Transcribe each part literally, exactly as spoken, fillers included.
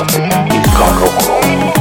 İlkan Roko.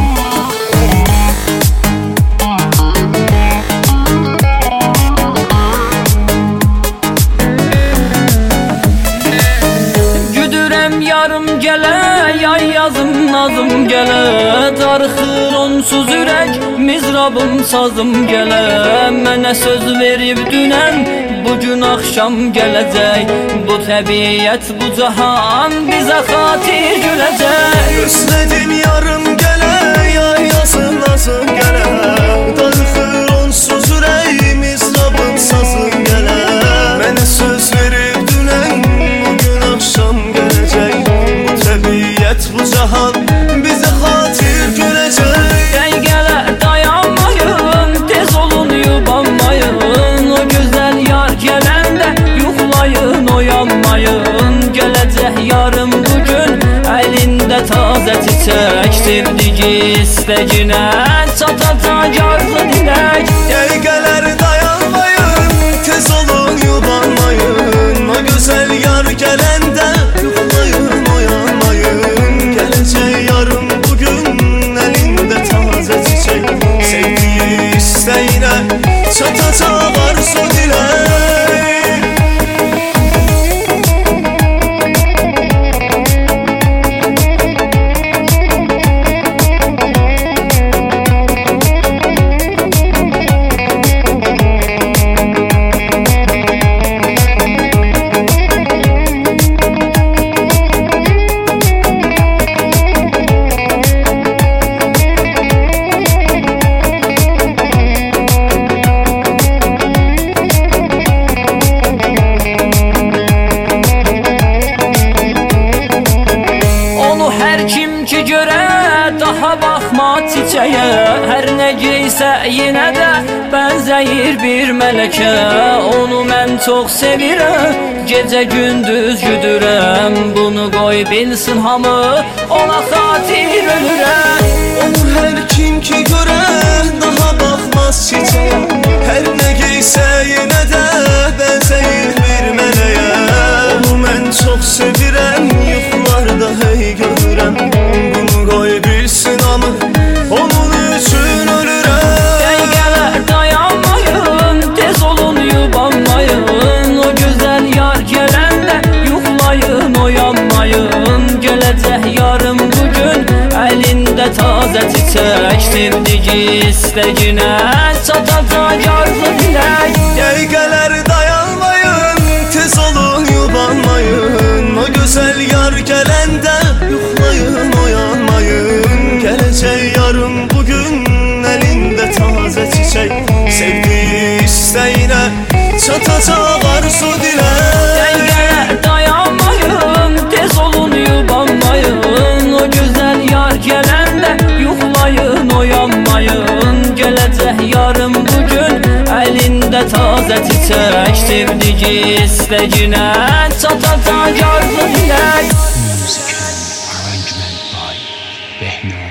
Yarım gələ, yay yazım nazım gələ, darıxır onsuz ürək, mizrabım sazım gələ. Mənə söz verib dünən, bugün axşam gələcək. Bu təbiət, bu cahan bizə xatir güləcək. Özlədim yarım gələ, yay yazım nazım gələ, darıxır onsuz ürək, mizrabım sazım gələ. Mənə söz verib dünən, bugün axşam gələcək. Bu təbiət, bu cahan bizə xatir güləcək. Dəqiqələr dayanmayın, tez olun yubanmayın. O gözəl yar gələndə yuxlayın, oyanmayın. Gələcək yarım bugün, əlində tazə çiçək. Sevdiği istəginə çatacaq arzu dilək. Dəqiqələr dayanmayın, tez olun yubanmayın. O gözəl yar gələndə yuxlayın, oyanmayın. Gələcək yarım bugün, əlində tazə çiçək. Sevdiyi istəyinə çatacaq arzu dilək. Daha baxma çiçəyə, hər nə geysə yenə də bənzəyir bir mələkə. Onu mən çox sevirəm, gecə gündüz güdürəm. Bunu qoy bilsin hamı, ona xatir ölürəm. Onu hər kim ki görə, daha baxmaz çiçəyə. Hər nə geysə yenə də bənzəyir bir mələyə. Onu mən çox sevirəm, yuxularda hey görürəm. Bunu qoy bilsin hamı, onun üçün ölürəm. Dəqiqələr dayanmayın, tez olun yubanmayın. O gözəl yar gələndə yuxlayın, oyanmayın. Gələcək yarım bugün, əlində tazə çiçək. Sevdiği istəginə çatacaq arzu dilək. Dəqiqələr dayanmayın, tez olun yubanmayın. O gözəl yar gələndə yuxlayın, oyanmayın. Gələcək yarım bugün, əlində tazə çiçək. Sevdiyi istəyinə çatacaq arzu dilək. Dəqiqələr dayanmayın, tez olun yubanmayın. O gözəl yar gələndə yuxlayın, oyanmayın. Gələcək yarım bugün, əlində tazə çiçək. Sevdiği istəginə çatacaq arzu dilək. Musical arrangement by Behno.